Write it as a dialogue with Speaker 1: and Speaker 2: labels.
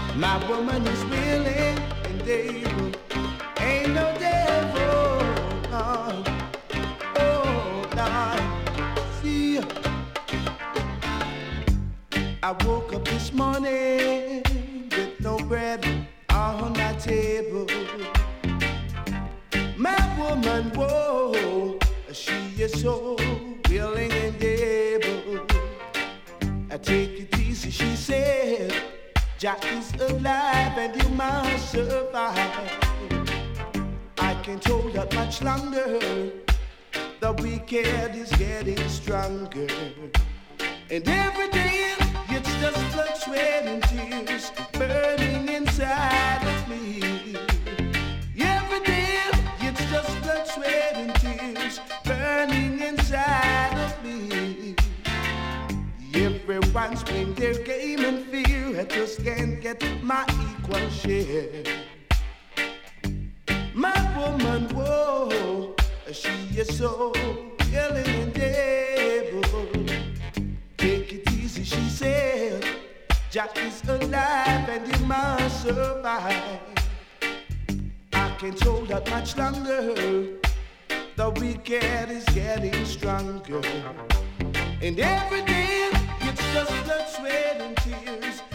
Speaker 1: My woman is willing and able. Ain't no devil, no. Oh, no. See, I woke up this morning with no bread on my table. My woman, whoa, she is so willing and able. I take it easy, she said. Jack is alive and you must survive. I can't hold up much longer. The wicked is getting stronger. And every day it's just blood, sweat, and tears burning inside of me. Every day it's just blood, sweat, and tears burning inside of me. Everyone's playing their game in fear. I just can't get my equal share. My woman, whoa, she is so willing and able. Take it easy, she said. Jack is alive and he must survive. I can't hold out much longer. The wicked is getting stronger. And every day it's just blood, sweat, and tears